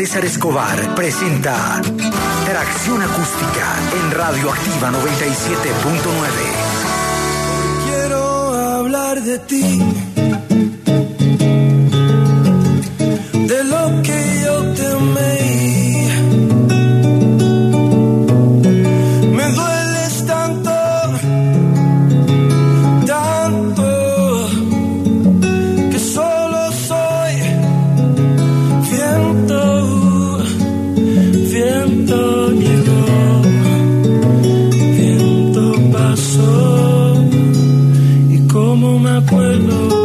César Escobar presenta Tracción Acústica en Radioactiva 97.9. Quiero hablar de ti, de lo que yo te amé. Me dueles tanto, tanto, que solo soy viento, viento llegó, viento pasó, y como me acuerdo,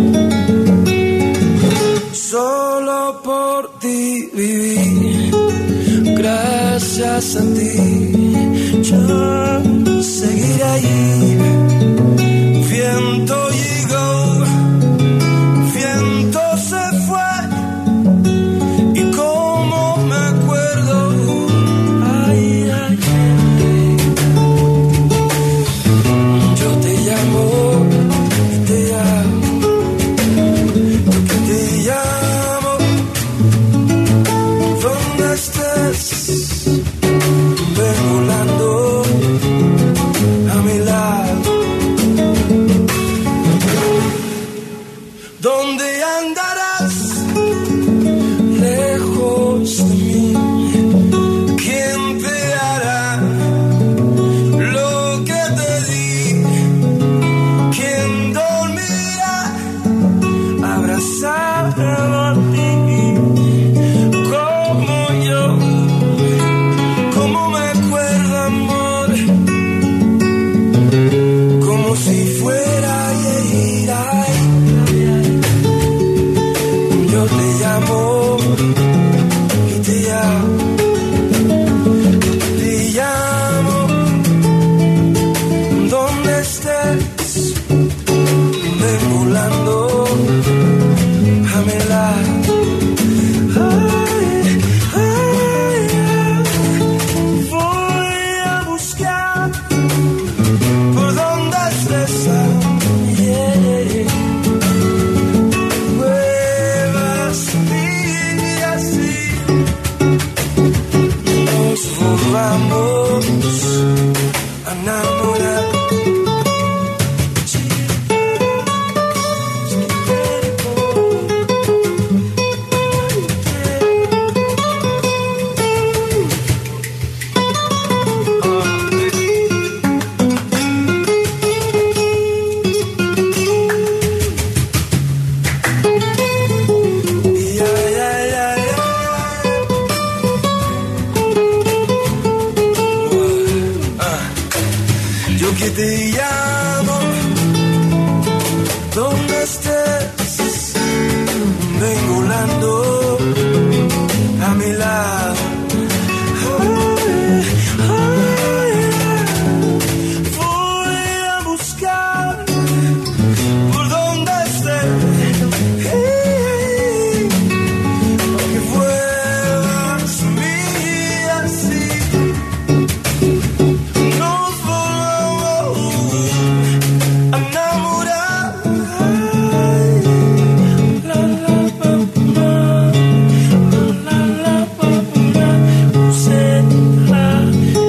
solo por ti viví, gracias a ti. Yo seguiré ahí. Viento llegó, viento se fue, y como me acuerdo, ay, ay, ay. Yo te llamo y te llamo, yo que te llamo, donde estés, ven volando a mi lado. ¿Dónde andarás? Lejos de mí. ¿Quién te hará lo que te di? ¿Quién dormirá abrazado a ti? Como yo, como me acuerdo, amor, como si fuera ayer. Yo te llamo y te llamo, te llamo, donde estés, ven volando a mi lado. Ay, ay, ay, voy a buscar por donde estés, yeah. Vuelvas y así nos volvamos a enamorar. Yo que te llamo, donde estés, ven volando a mi lado. Ay, ay, ay, voy a buscar por donde estés, hey, que vuelvas a mí así. Nos volvamos a enamorar. Ay, la, la, pa, pa, la, la, pa, pa, usted la,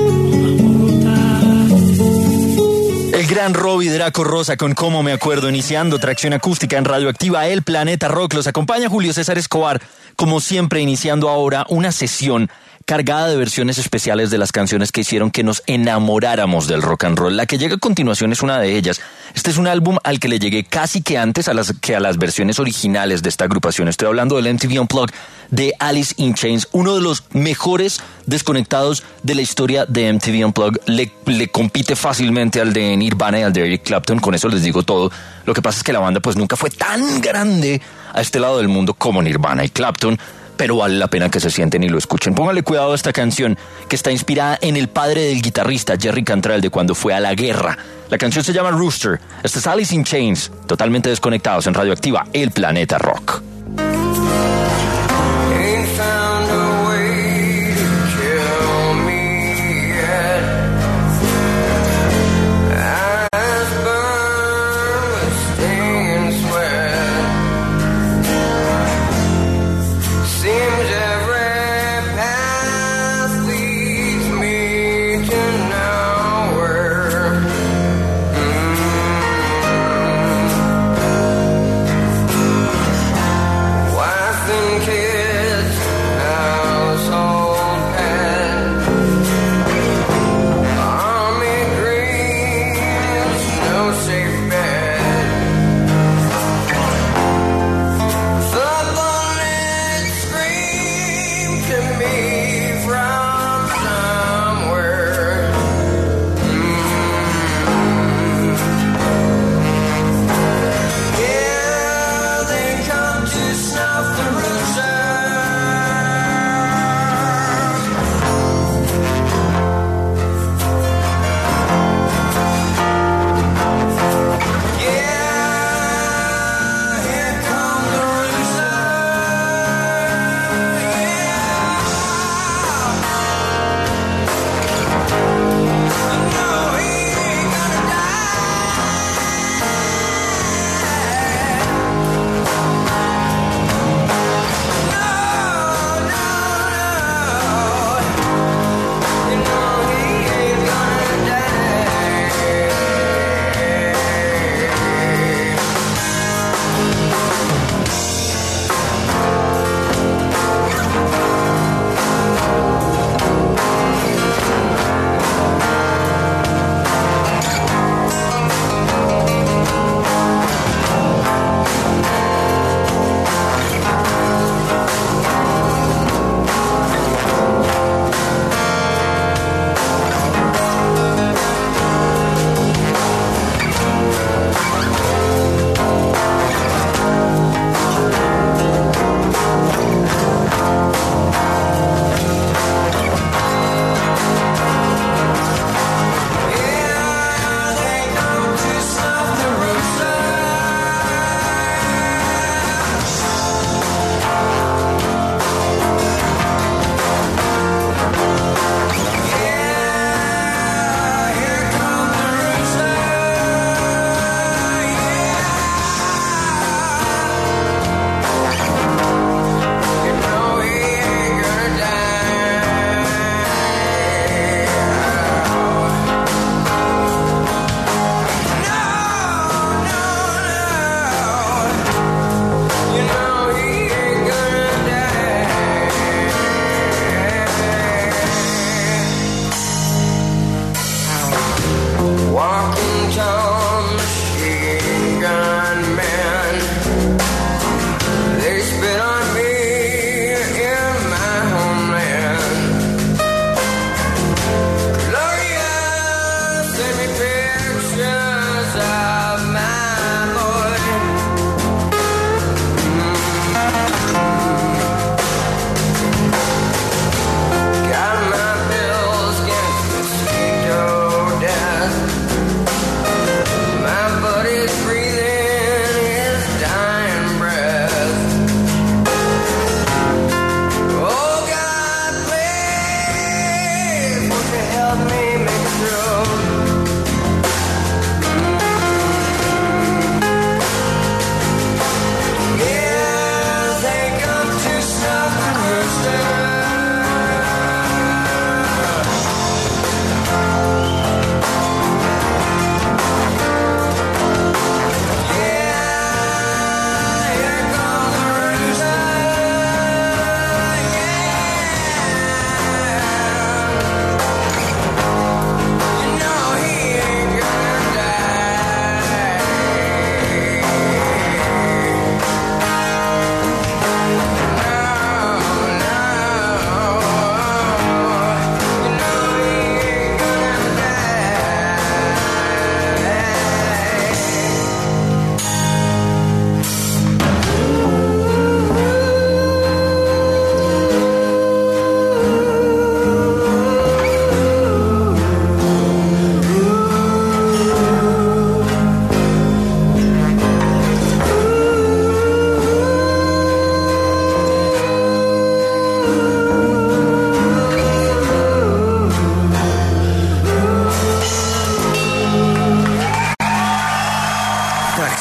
El gran Robbie Draco Rosa con Cómo me acuerdo, iniciando Tracción Acústica en Radioactiva, El Planeta Rock. Los acompaña Julio César Escobar, como siempre, iniciando ahora una sesión cargada de versiones especiales de las canciones que hicieron que nos enamoráramos del rock and roll. La que llega a continuación es una de ellas. Este es un álbum al que le llegué casi que antes a las versiones originales de esta agrupación. Estoy hablando del MTV Unplugged de Alice in Chains, uno de los mejores desconectados de la historia de MTV Unplugged. Le compite fácilmente al de Nirvana y al de Eric Clapton, con eso les digo todo. Lo que pasa es que la banda pues nunca fue tan grande a este lado del mundo como Nirvana y Clapton, pero vale la pena que se sienten y lo escuchen. Pónganle cuidado a esta canción, que está inspirada en el padre del guitarrista Jerry Cantrell, de cuando fue a la guerra. La canción se llama Rooster. Este es Alice in Chains, totalmente desconectados en Radioactiva, El Planeta Rock. Seems every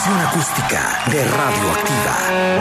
Tracción acústica de Radioactiva.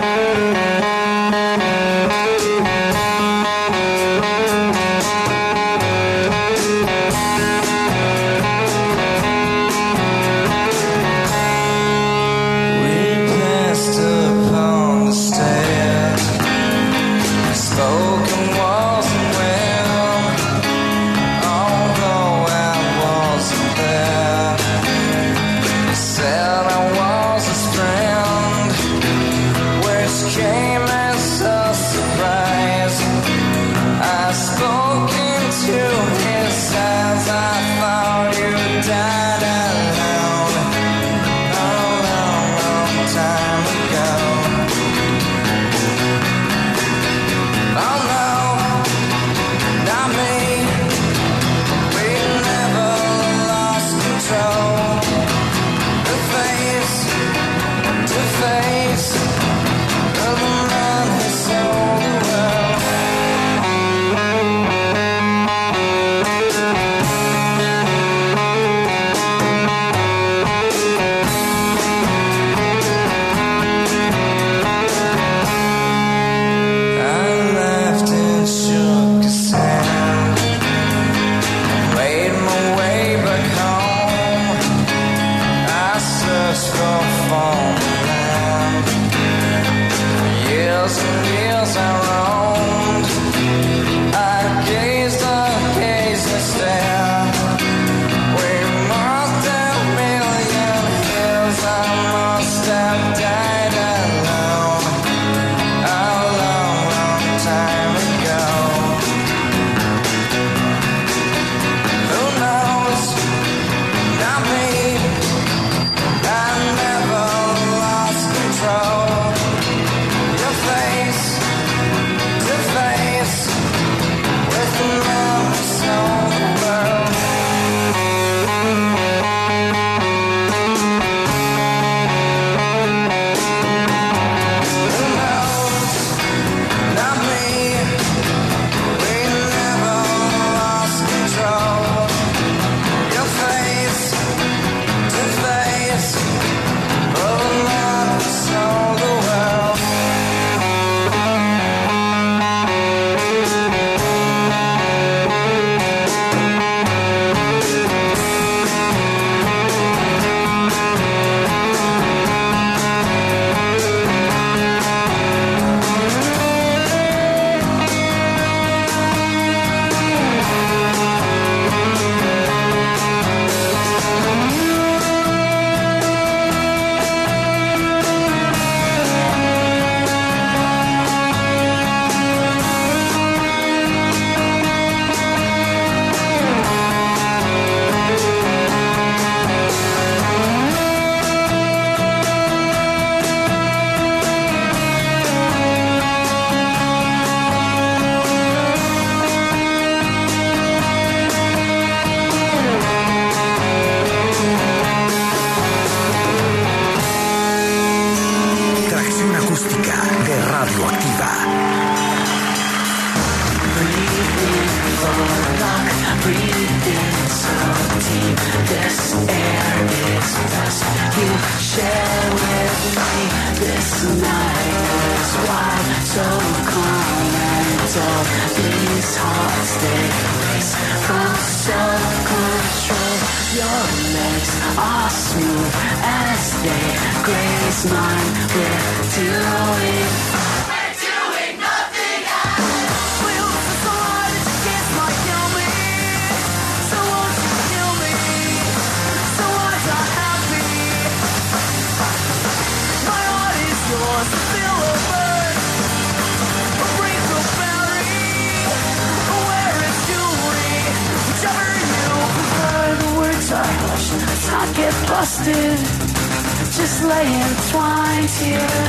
Just lay entwined here,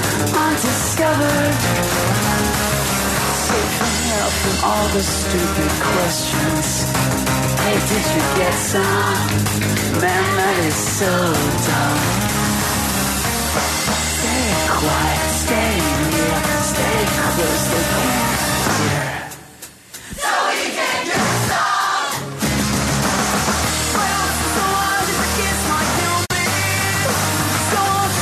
undiscovered. Safe from help from all the stupid questions. Hey, did you get some? Man, that is so dumb. Stay quiet, stay near, stay close, they can't hear. So we can get some. Well, so what if the kids might kill me? So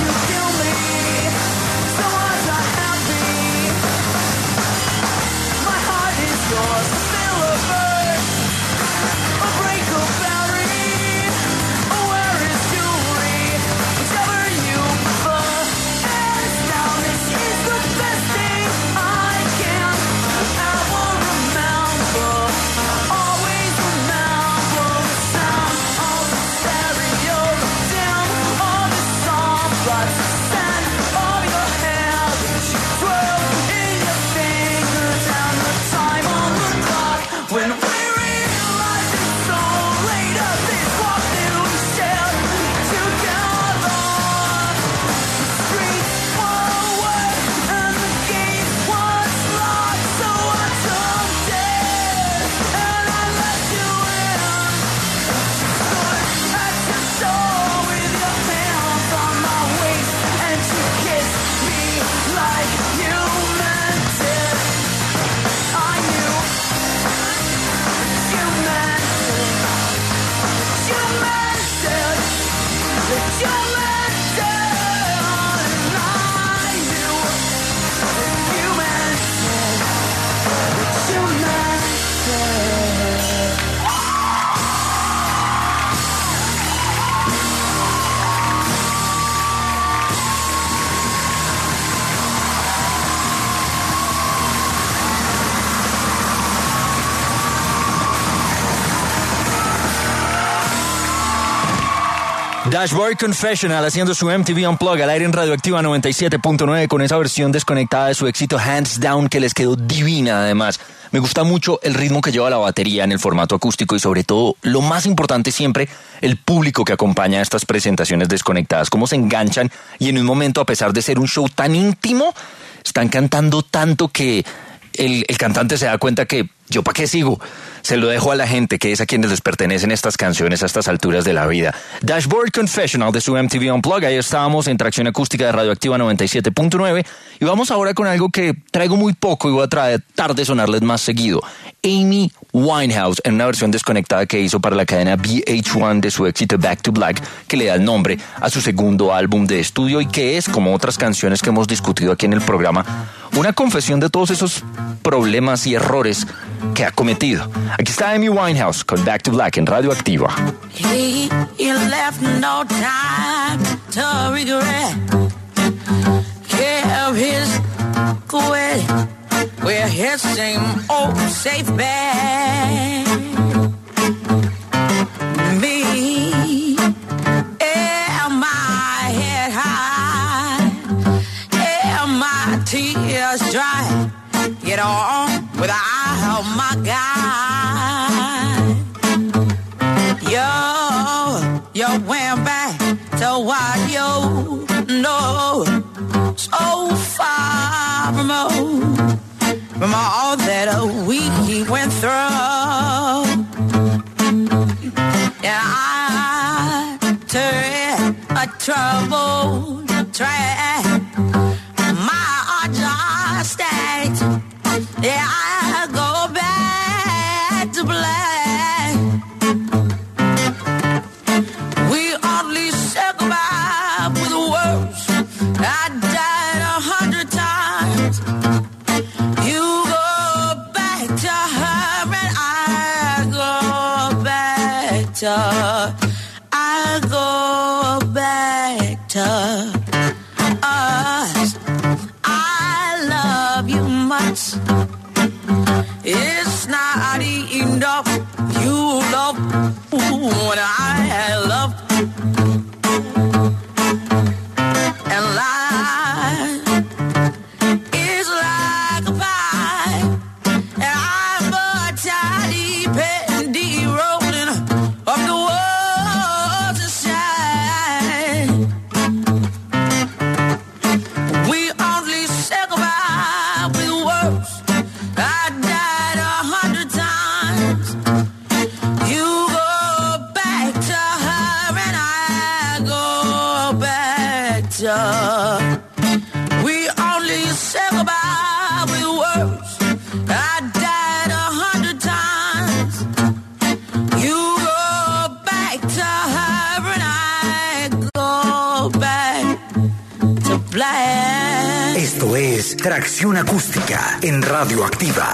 Dashboard Confessional haciendo su MTV Unplugged al aire en Radioactiva 97.9 con esa versión desconectada de su éxito Hands Down que les quedó divina además. Me gusta mucho el ritmo que lleva la batería en el formato acústico y sobre todo, lo más importante siempre, el público que acompaña a estas presentaciones desconectadas, cómo se enganchan y en un momento, a pesar de ser un show tan íntimo, están cantando tanto que el cantante se da cuenta que ¿yo para qué sigo? Se lo dejo a la gente, que es a quienes les pertenecen estas canciones a estas alturas de la vida. Dashboard Confessional de su MTV Unplugged. Ahí estábamos en Tracción Acústica de Radioactiva 97.9. Y vamos ahora con algo que traigo muy poco y voy a tratar de sonarles más seguido. Amy Winehouse, en una versión desconectada que hizo para la cadena VH1 de su éxito Back to Black, que le da el nombre a su segundo álbum de estudio y que es, como otras canciones que hemos discutido aquí en el programa, una confesión de todos esos problemas y errores que ha cometido. Aquí está Amy Winehouse con Back to Black en Radioactiva. He left no time to regret. Kept his quit with his same old safe bet. Me and my head high and my tears dry. Get on without my guy. You went back to what you know. So far from all that we went through. And I turn a troubled track. My just state. Yeah, I go back to black. We only said goodbye with words. I died 100 times. You go back to her and I go back to. I go back to us. I love you much. It's not enough. You love what I love. And life is like a pie. And I'm a tiny penny rolling up the walls to shine. We only say goodbye with words. I died 100 times. You go back to her and I go back to. We only say goodbye with words. I died 100 times. You go back to her and I go back to black. Esto es Tracción Acústica en Radioactiva.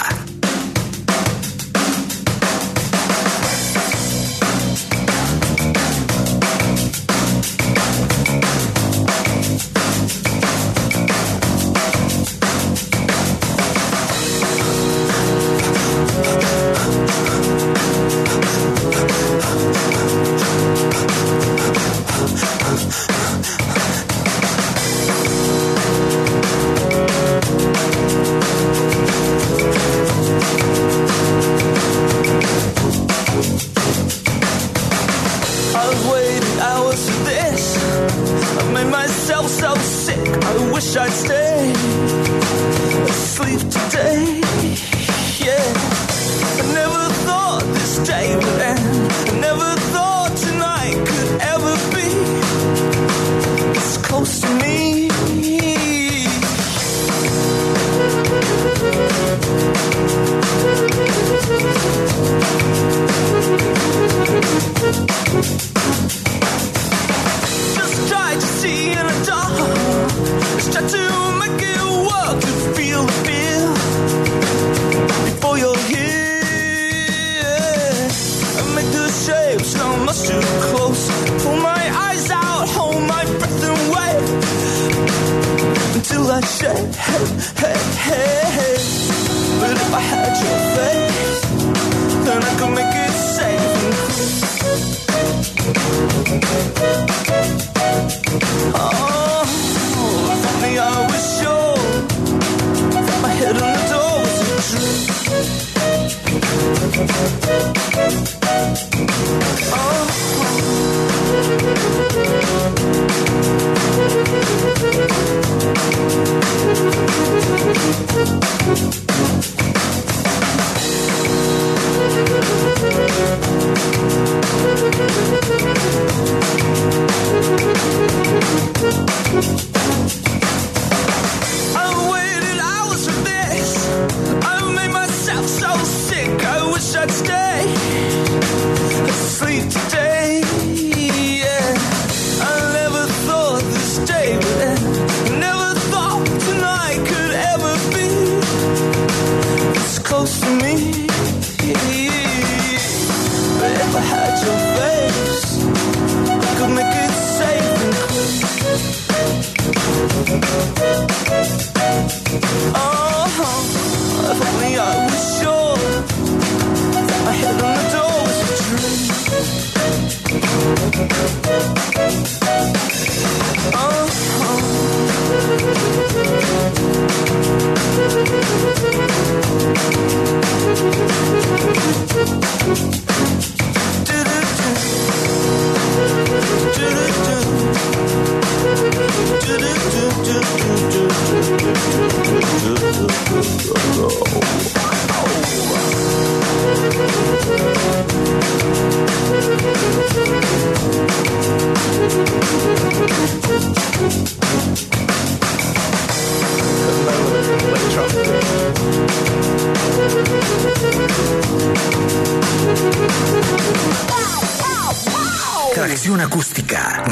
I've waited hours for this. I've made myself so sick. I wish I'd stay asleep today. Yeah, I never thought this day would end. I never thought tonight could ever be this close to me. Just try to see in the dark. Just try to make it work. To feel the fear before you're here. And make the shapes sound much too close. Pull my eyes out, hold my breath and wait until I shake. Hey, hey, hey. But if I had your face, then I could make it safe and clear.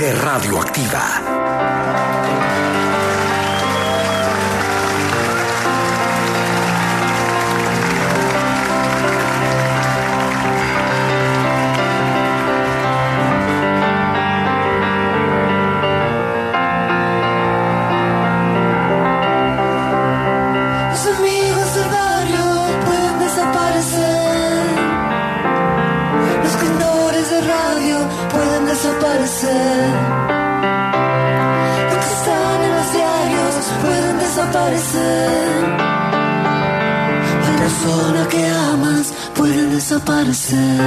de Radioactiva. Los que están en los diarios pueden desaparecer. Las personas que amas pueden desaparecer.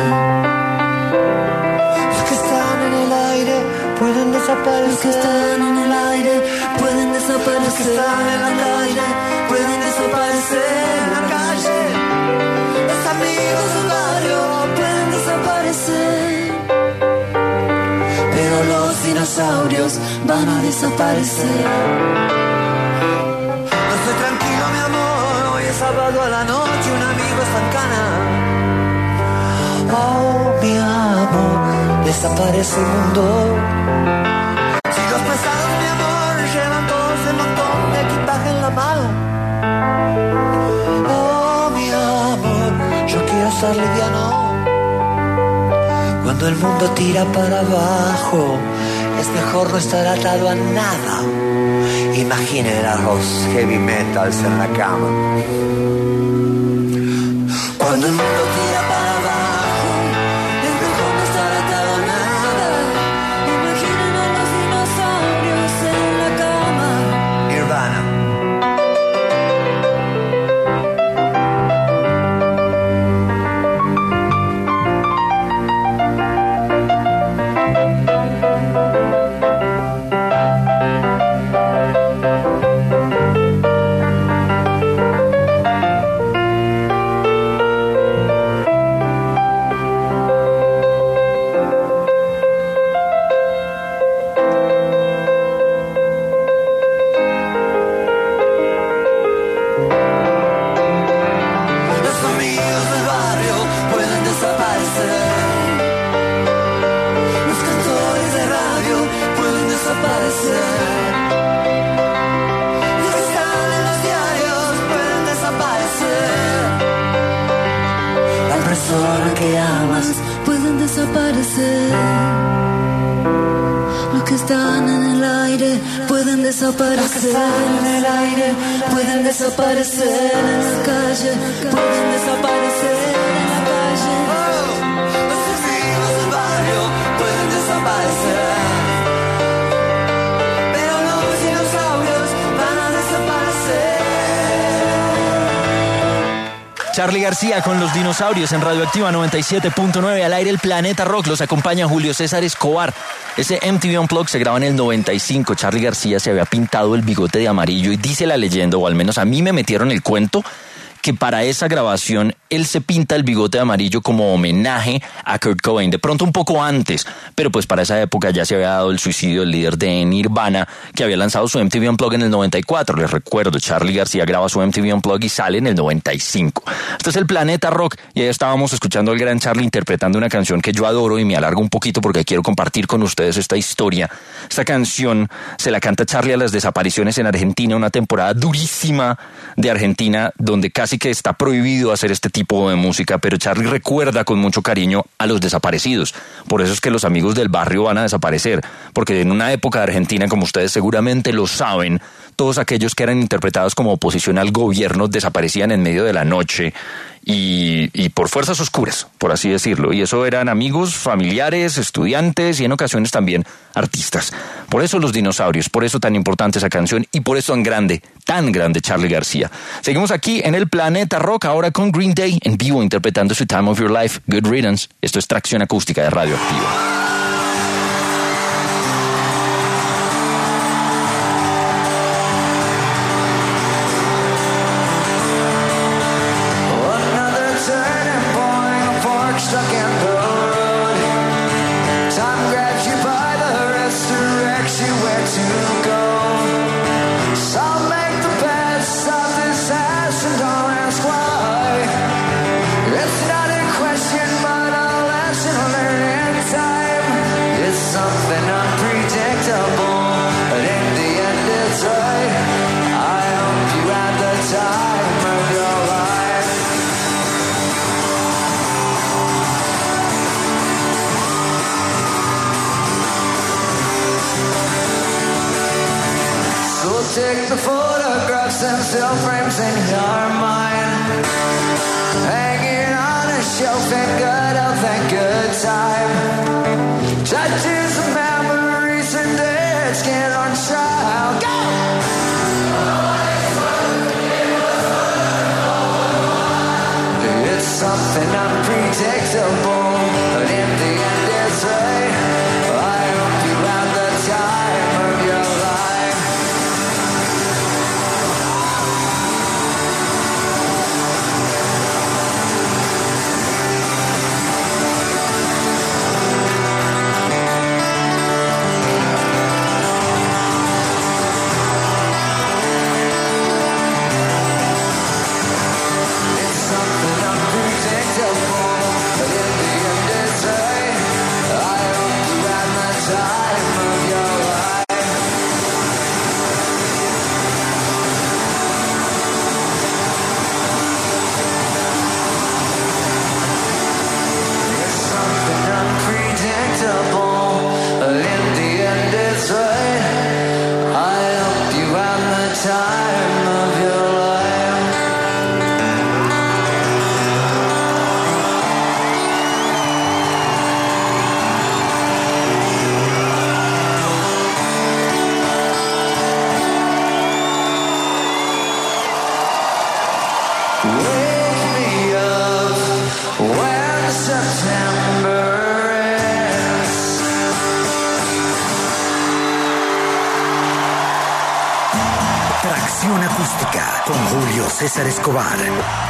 Los que están en el aire pueden desaparecer. Los que están en el aire pueden desaparecer. Los que están en el aire pueden desaparecer. En la calle, los amigos del barrio pueden desaparecer. Pero los dinosaurios van a desaparecer. No estoy tranquilo, mi amor. Hoy es sábado a la noche, un amigo está en Cana. Oh, mi amor, desaparece el mundo. Si los pesados, mi amor, llevan todo ese montón de equipaje en la mano. Oh, mi amor, yo quiero estar liviano. Cuando el mundo tira para abajo, es mejor no estar atado a nada. Imaginen a los heavy metals en la cama. Cuando el mundo tira para abajo, es mejor no estar atado a nada. Imaginen a los dinosaurios en la cama. Nirvana. Que amas pueden desaparecer. Los que están en el aire pueden desaparecer. Los que están en el aire pueden desaparecer. En la calle pueden desaparecer. En la calle los vecinos del barrio pueden desaparecer. Pero los dinosaurios van a desaparecer. Charly García con los dinosaurios en Radioactiva 97.9 al aire el Planeta Rock. Los acompaña Julio César Escobar. Ese MTV Unplugged se graba en el 95. Charly García se había pintado el bigote de amarillo y dice la leyenda, o al menos a mí me metieron el cuento, que para esa grabación él se pinta el bigote de amarillo como homenaje a Kurt Cobain, de pronto un poco antes, pero pues para esa época ya se había dado el suicidio del líder de Nirvana, que había lanzado su MTV Unplugged en el 94. Les recuerdo, Charly García graba su MTV Unplugged y sale en el 95. Este es el Planeta Rock y ahí estábamos escuchando al gran Charly interpretando una canción que yo adoro y me alargo un poquito porque quiero compartir con ustedes esta historia. Esta canción se la canta Charly a las desapariciones en Argentina, una temporada durísima de Argentina donde casi que está prohibido hacer este tipo de música, pero Charly recuerda con mucho cariño a los desaparecidos. Por eso es que los amigos del barrio van a desaparecer, porque en una época de Argentina, como ustedes seguramente lo saben, todos aquellos que eran interpretados como oposición al gobierno desaparecían en medio de la noche y por fuerzas oscuras, por así decirlo. Y eso eran amigos, familiares, estudiantes y en ocasiones también artistas. Por eso los dinosaurios, por eso tan importante esa canción y por eso tan grande Charly García. Seguimos aquí en el Planeta Rock, ahora con Green Day en vivo interpretando su Time of Your Life, Good Riddance. Esto es Tracción Acústica de Radioactiva. Stuck in the road. Time grabs you by the wrist, directs you where to go. Some make the best of this ass and don't ask why. It's not a question, but a lesson learned in time. take the photographs and still frames in your mind, hanging on a shelf in good health and good time. Tattoos of memories and dead skin on trial. Go! It's something unpredictable, but in the end it's right. I hope you had the time of your life. It's something unpredictable, but in the end it's right. I hope you had the time of your life. It's something unpredictable, but in the end it's right. I hope you had the time of your life. Wake me up when September ends. Tracción acústica con Julio César Escobar.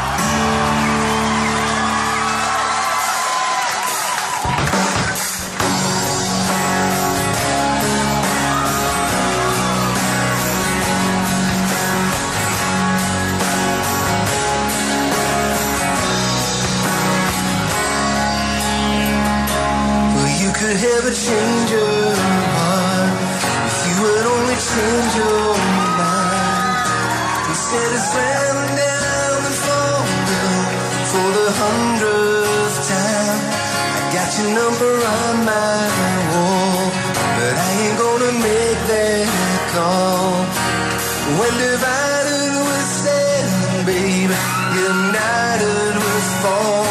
Well, you could have a change of heart if you would only change your mind. Instead of slamming down and falling for the 100th time, I got your number on my wall, but I ain't gonna make that call. When divided we stand, baby, united we fall.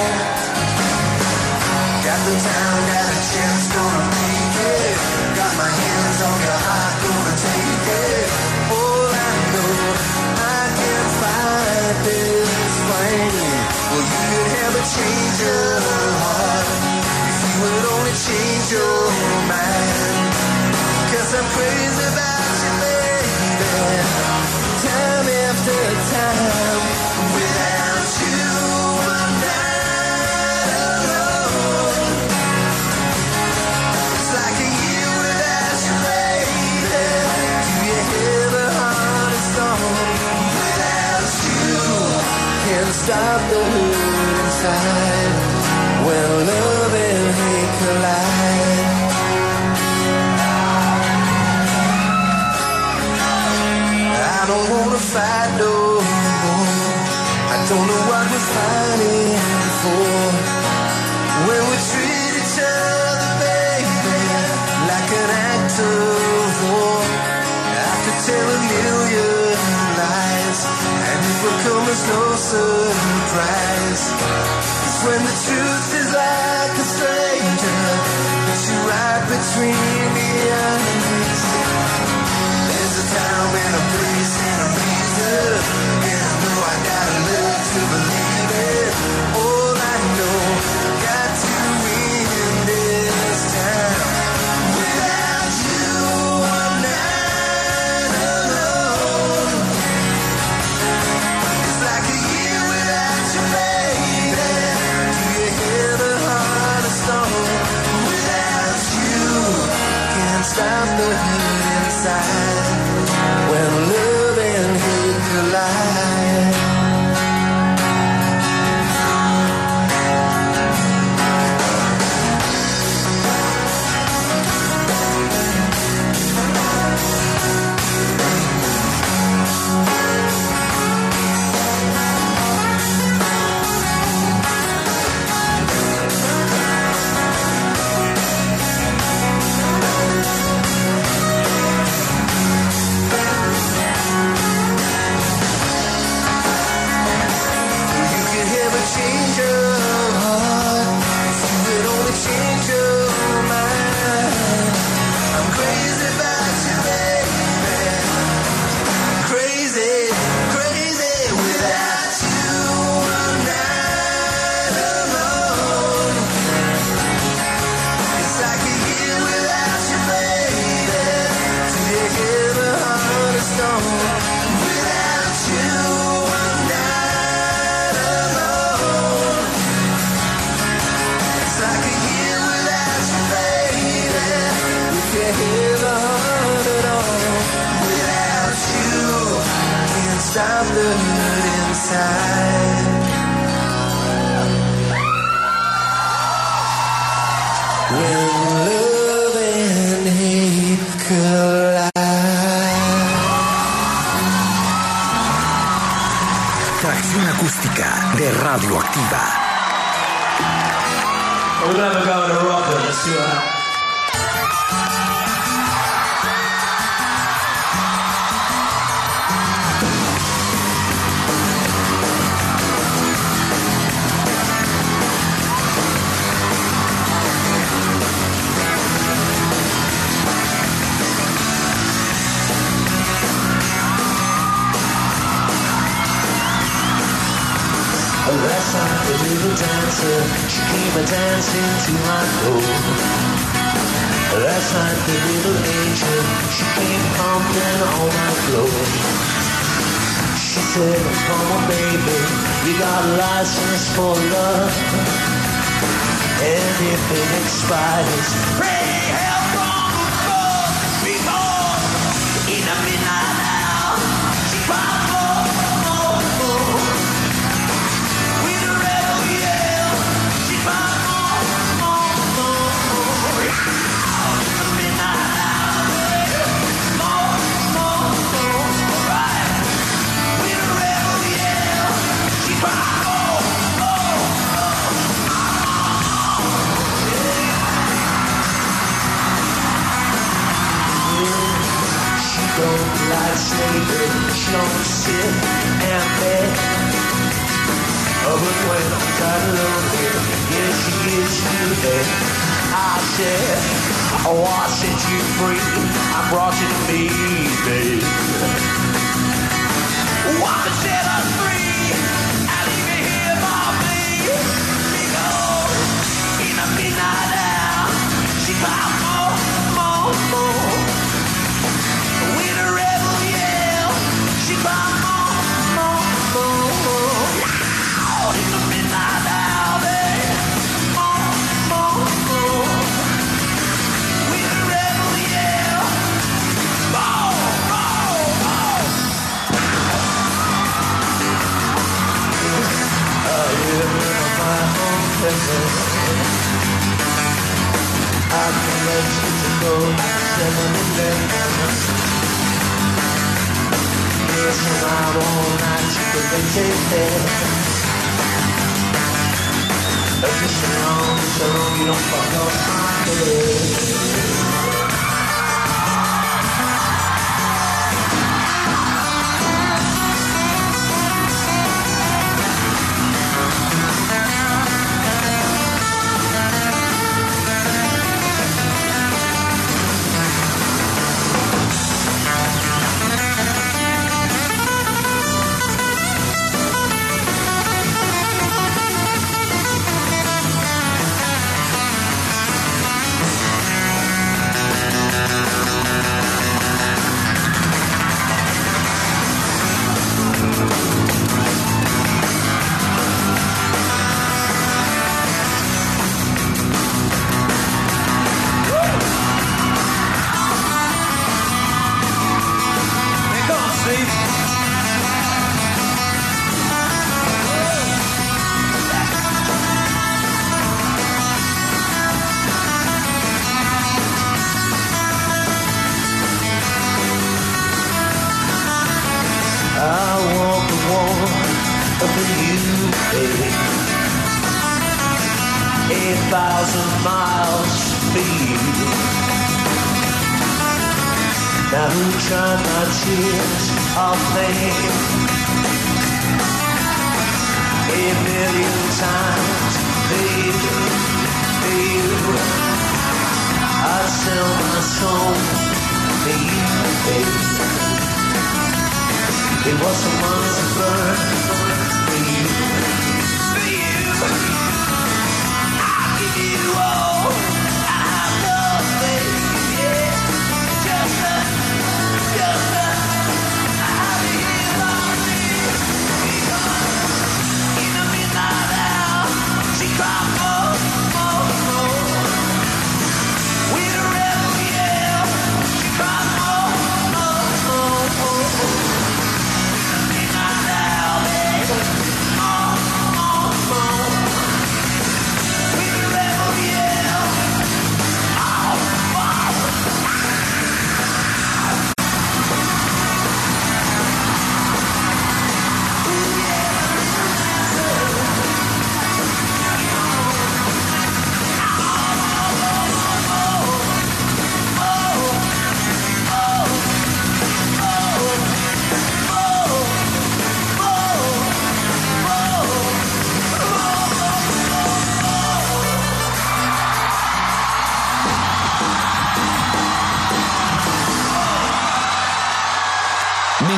Got the time, got a chance, gonna make it. Got my hands on your heart, gonna take it. All I know, I can fight this flame. Well, you could have a change of heart if you would only change your mind. 'Cause I'm crazy about you, baby, time after time. Without you, I'm not alone. It's like a year without you, baby. Do you hear the heart of stone? Without you, can't stop the hurt inside when love and hate collide. I don't wanna fight no more. I don't know what we're fighting for. When we treat each other, baby, like an act of war. I could tell a million lies, and it would come as no surprise. 'Cause when the truth is like a stranger, it's you right between the eyes. There's a time and a place and a reason, and I know I gotta live to believe it. All I know, got to win this time. Without you, I'm not alone. It's like a year without you, baby. Do you hear the heart of stone? Without you, can't stop the hurt inside when love and hate collide. acústica de Radioactiva. We're gonna go to rock it. Let's see what happens. Last night the little dancer, she came a-dancing to my door. Last night the little angel, she came pumping on my floor. She said, come on baby, you got a license for love. And if it expires, pray hell from above. Because in a midnight hour, she cried more. With a rebel yell, she cried more. In a midnight hour, more. Right. With a rebel yell, she cried more. She don't like slavery, she don't sit and beg. But when I'm trying to love her, yeah, she gives you that. I said, oh, I set you free, I brought you to me, babe. Woman set us free, and leave me here by me. Because in a midnight hour, she cried more. With a rebel yell, she cried more. Loud in the midnight hour, more. With a rebel yell, more. I live in my own heaven. I can let you go 7-Eleven. Yes, and I'm all night, you can take that. Just as long as you don't fuck up my head. Now who tried my tears of fame 1,000,000 times, baby, I'd sell my soul to you, baby. It was so much to burn for you. I'll give you all I love, baby, yeah. Just a I'll be here all day. Because in the midnight hour, she cried more. With a rebel yell, she cried more. In the midnight hour,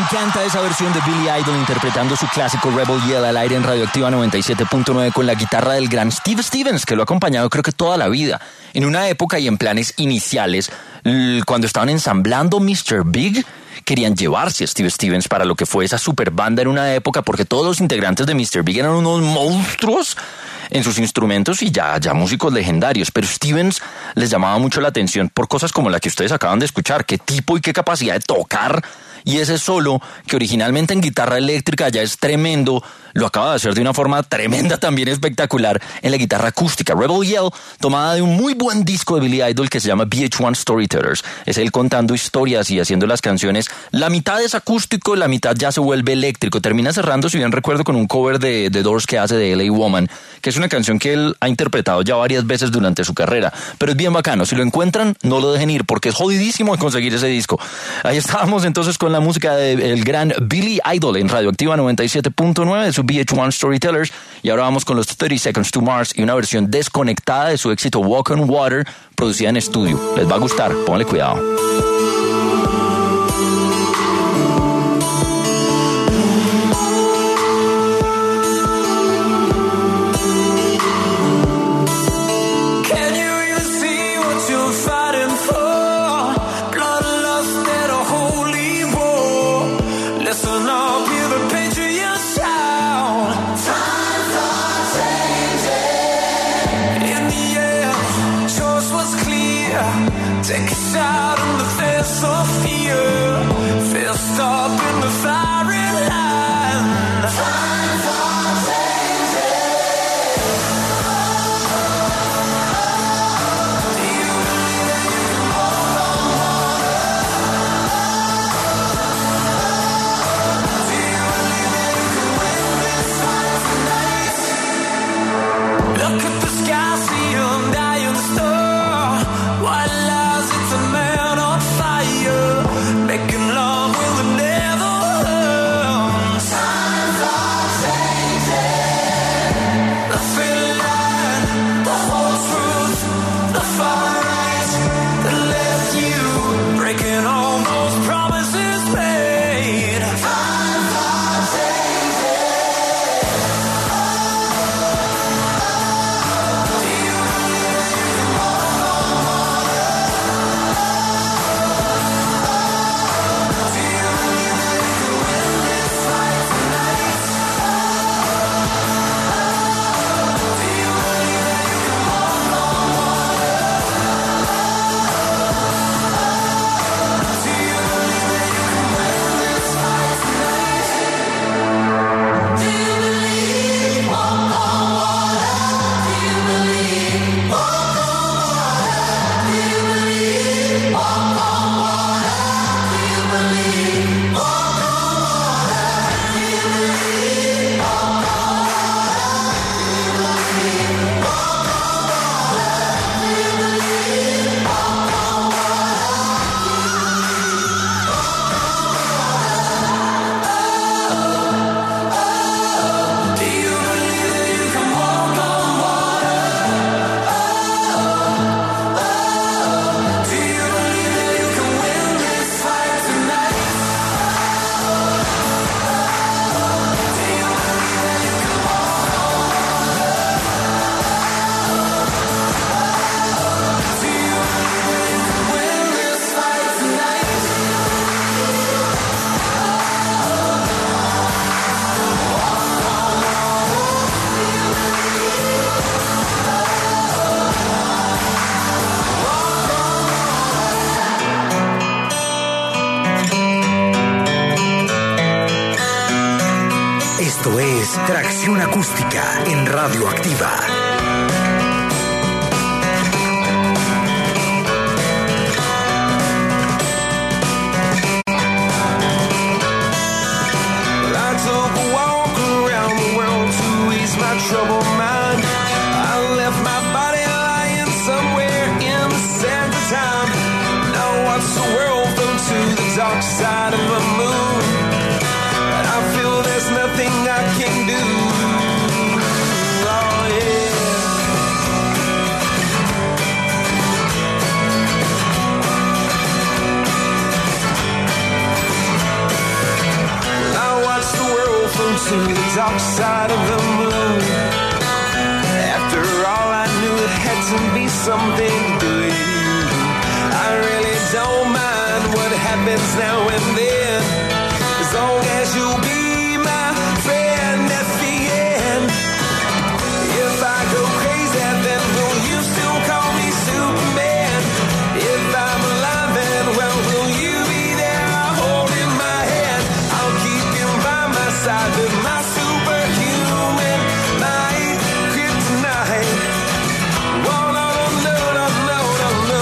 encanta esa versión de Billy Idol interpretando su clásico Rebel Yell al aire en Radioactiva 97.9 con la guitarra del gran Steve Stevens, que lo ha acompañado creo que toda la vida. En una época y en planes iniciales, cuando estaban ensamblando Mr. Big, querían llevarse a Steve Stevens para lo que fue esa super banda en una época, porque todos los integrantes de Mr. Big eran unos monstruos en sus instrumentos y ya músicos legendarios, pero Stevens les llamaba mucho la atención por cosas como la que ustedes acaban de escuchar, qué tipo y qué capacidad de tocar, y ese solo que originalmente en guitarra eléctrica ya es tremendo, lo acaba de hacer de una forma tremenda, también espectacular, en la guitarra acústica. Rebel Yell, tomada de un muy buen disco de Billy Idol que se llama VH1 Storytellers. Es él contando historias y haciendo las canciones. La mitad es acústico, la mitad ya se vuelve eléctrico. Termina cerrando, si bien recuerdo, con un cover de The Doors que hace de LA Woman, que es una canción que él ha interpretado ya varias veces durante su carrera. Pero es bien bacano. Si lo encuentran, no lo dejen ir, porque es jodidísimo de conseguir ese disco. Ahí estábamos entonces con la música del gran Billy Idol en Radioactiva 97.9 de su VH1 Storytellers, y ahora vamos con los 30 Seconds to Mars y una versión desconectada de su éxito Walk on Water, producida en estudio. Les va a gustar, pónganle cuidado. Take a shot in the face of fear. Fist up in the firing line. Times are changing. Do you believe that you can walk on water? Do you believe that you can win this fight tonight? Look at the sky, see them dying star. White lies, it's a man on fire, making love with the devil. Times are changing. The thin line, the whole truth, the far right that left you breaking all those promises made. Times are changing. Do you believe that you can walk on water? Do you believe that you can win this fight tonight? Do you believe that you can walk on water? Do you believe that you can win this fight tonight? Do you believe walk on water? Do you believe walk on water? Do you believe walk on water? Do you believe walk on water? Do you believe walk on Do you believe that you can walk on water? Do you believe that you can win this fight tonight? Do you believe that you can walk on water? Do you believe that you can win this fight tonight? Esto es Tracción Acústica en Radioactiva. I took a walk around the world to ease my troubled mind. I left my body lying somewhere in the sand of time. Now watch the world flow to the dark side of the moon. And I feel there's nothing I can do. Oh yeah. to the dark side of the moon. After all, I knew it had to be something good. I really don't mind what happens now and then, as long as you'll be my friend at the end. If I go crazy, then will you still call me Superman? If I'm alive, then well, will you be there holding my hand? I'll keep you by my side with my superhuman might, kryptonite. Oh, no, no, no, no, no, no.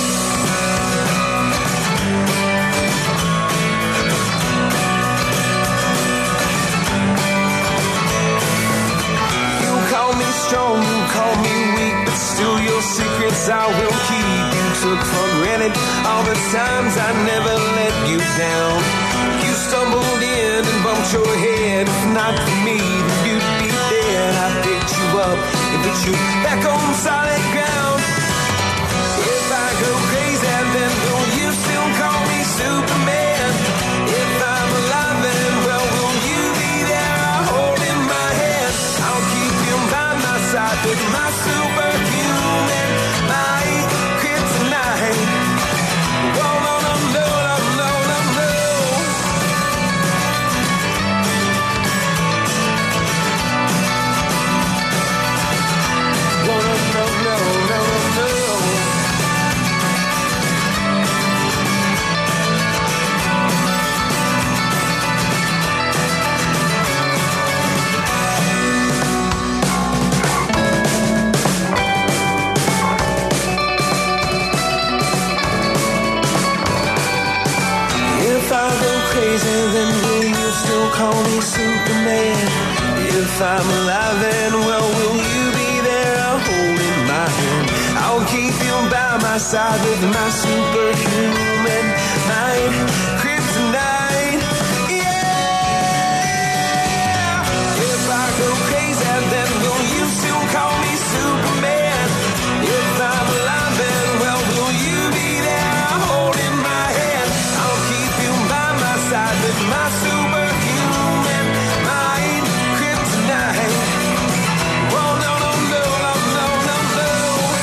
You call me strong, you call me weak, but still your secrets I will keep. You took for granted all the times I never let you down. You stumbled in and bumped your head. If not for me, then you'd be dead. I picked you up and put you back on solid ground. If I go crazy, then will you still call me Superman? If I'm alive, then well, will you be there holding my hand? I'll keep you by my side with my superhuman might, kryptonite. Oh, no, no, no, no, no, no, no. Oh, no, no, no, no, no, no. If I go crazy, then will you still call me Superman? If I'm alive, then well, will you be there holding my hand? I'll keep you by my side with my superhuman might, kryptonite. Yeah. If I go crazy, then will you still call me Superman? If I'm alive, then well, will you be there holding my hand? I'll keep you by my side with my superhuman mind, kryptonite. Oh, no, no, no, no, no, no, no.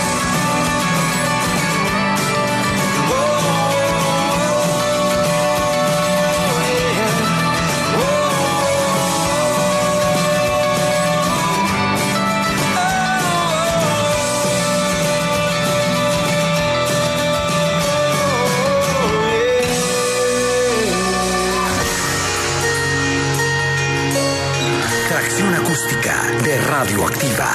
Oh, yeah. Oh, Tracción acústica de Radioactiva.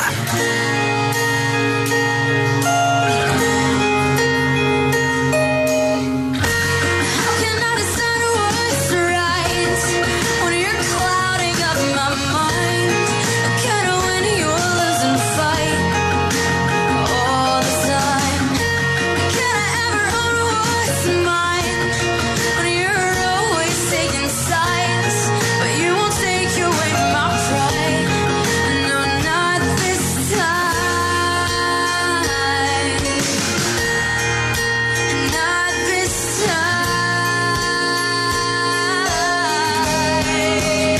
How can I decide what's right when you're clouding up my mind? Can I win your losing fight all the time? Can I ever own what's mine when you're always taking sides, but you won't take away my pride? No, not this time. Not this time.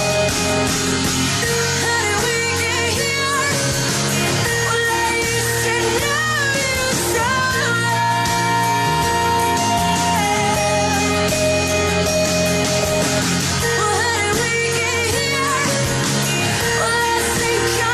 How did we get here? Well, I used to know you so well. How did we get here? Well, I think I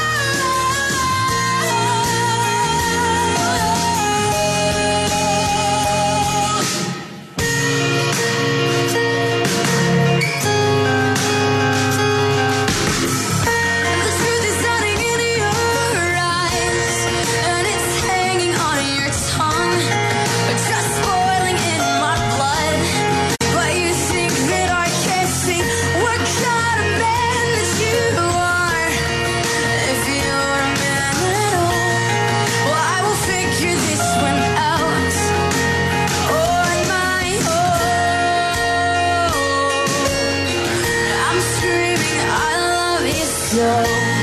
The truth is hiding in your eyes, and it's hanging on your tongue, just boiling in my blood. But you think that I can't see what kind of man that you are. If you're a man at all, well, I will figure this one out on my own. I'm screaming, I love you so.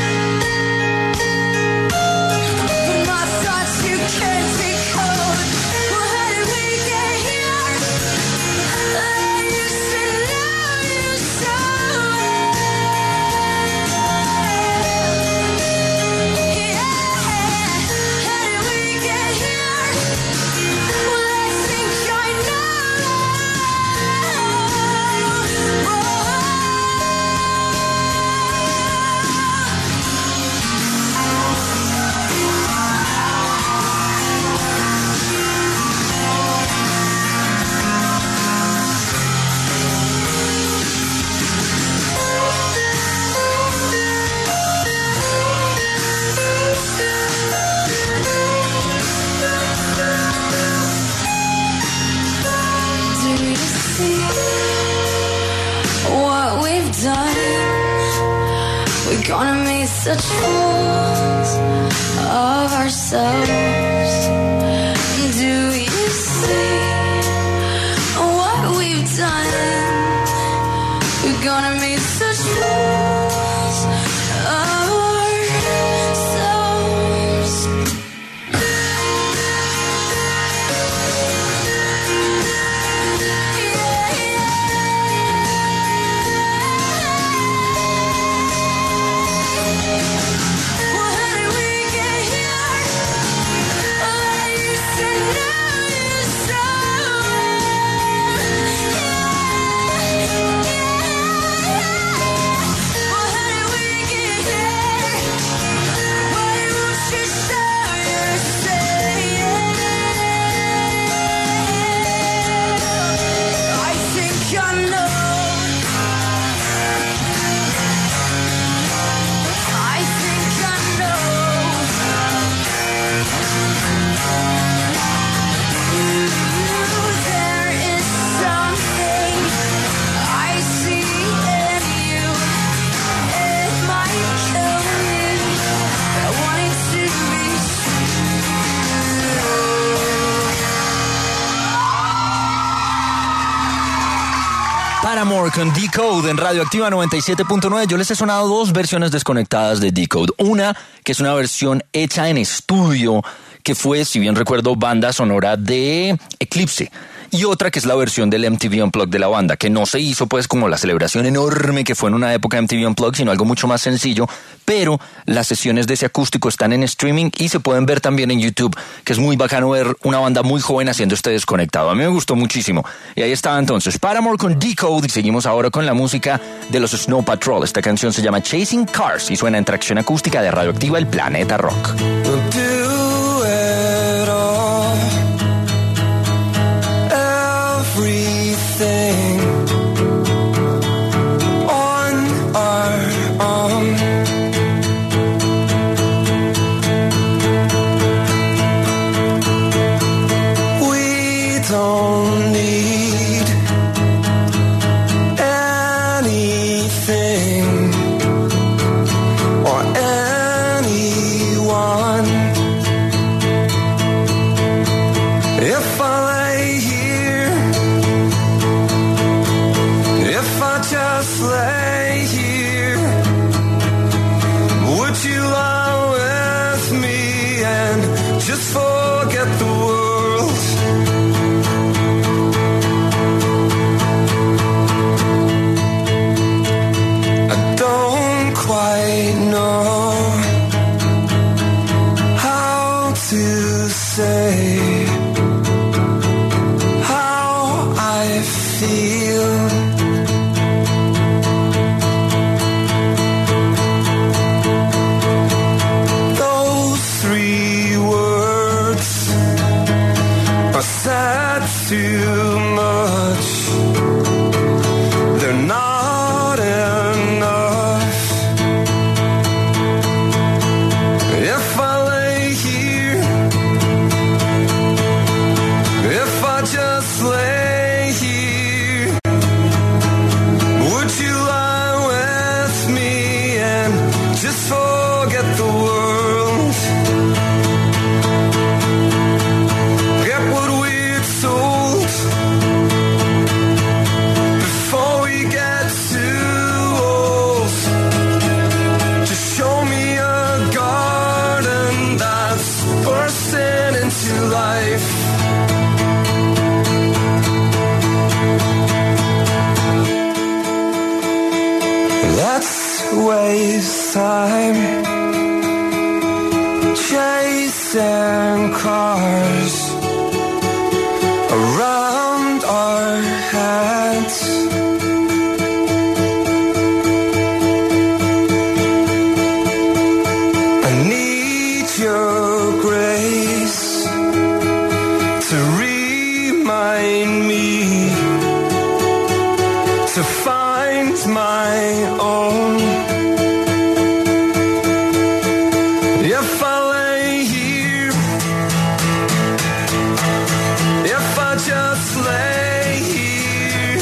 But my thoughts you can't decode. Well, how did we get here? I used to know you so well. see what we've done? We're gonna make such fools of ourselves. Do you see what we've done? We're gonna make such fools of ourselves. Paramore con Decode en Radioactiva 97.9. Yo les he sonado dos versiones desconectadas de Decode. Una, que es una versión hecha en estudio, que fue, si bien recuerdo, banda sonora de Eclipse. Y otra que es la versión del MTV Unplugged de la banda, que no se hizo pues como la celebración enorme que fue en una época de MTV Unplugged, sino algo mucho más sencillo, pero las sesiones de ese acústico están en streaming y se pueden ver también en YouTube, que es muy bacano ver una banda muy joven haciendo este desconectado. A mí me gustó muchísimo. Y ahí estaba entonces Paramore con Decode, y seguimos ahora con la música de los Snow Patrol. Esta canción se llama Chasing Cars y suena en Tracción Acústica de Radioactiva, el Planeta Rock. Everything on our own. We don't need anything or anyone. If I lay here, if I just lay here, would you lie with me and just forget the world? I don't quite know how to say how I feel. Those three words are said too much. They're not enough. If I lay here, if I just lay here, would you lie with me and just forget the world? Get what we're told before we get too old. Just show me a garden that's bursting into life. Let's waste time chasing cars around our heads. I need your grace to remind me to find my own. If I lay here, if I just lay here,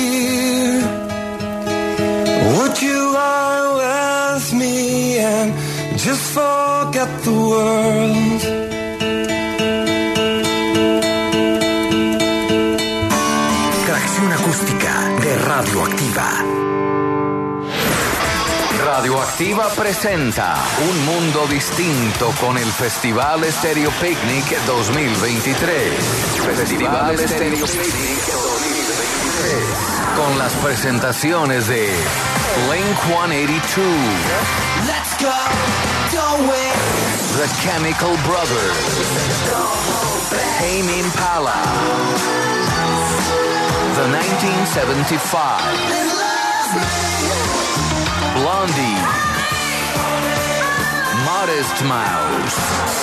Would you lie with me and just forget the world? Tracción acústica de Radioactiva. Radioactiva presenta Un Mundo Distinto con el Festival Stereo Picnic 2023. Festival Stereo Picnic 2023. Con las presentaciones de Blink-182, Let's go, go it. The Chemical Brothers, Tame Impala, The 1975, Blondie, Modest Mouse,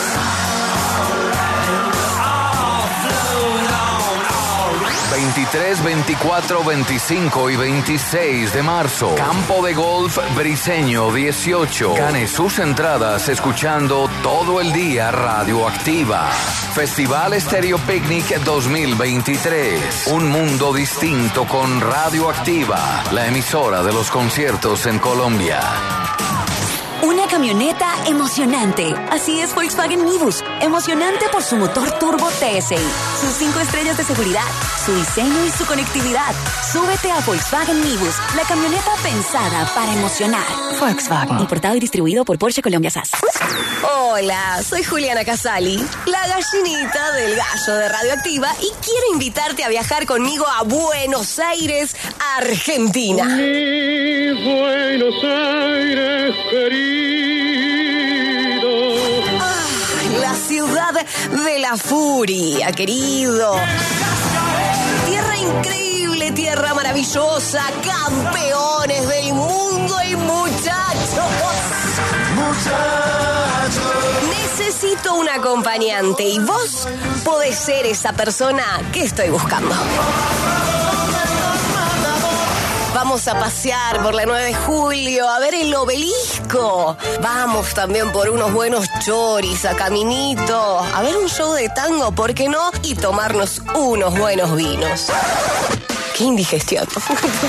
23, 24, 25 y 26 de marzo. Campo de Golf Briseño 18. Gane sus entradas escuchando todo el día Radioactiva. Festival Stereo Picnic 2023. Un mundo distinto con Radioactiva, la emisora de los conciertos en Colombia. Una camioneta emocionante. Así es Volkswagen Nibus. Emocionante por su motor turbo TSI, sus 5 estrellas de seguridad, su diseño y su conectividad. Súbete a Volkswagen Nibus, la camioneta pensada para emocionar. Volkswagen. Importado y distribuido por Porsche Colombia SAS. Hola, soy Juliana Casali, la gallinita del gallo de Radioactiva, y quiero invitarte a viajar conmigo a Buenos Aires, Argentina. Buenos Aires, querido. La ciudad de la furia, querido. Tierra increíble, tierra maravillosa, campeones del mundo y muchachos. Necesito un acompañante y vos podés ser esa persona que estoy buscando. Vamos a pasear por la 9 de julio, a ver el obelisco. Vamos también por unos buenos choris a Caminito, a ver un show de tango, ¿por qué no? Y tomarnos unos buenos vinos. ¡Qué indigestión!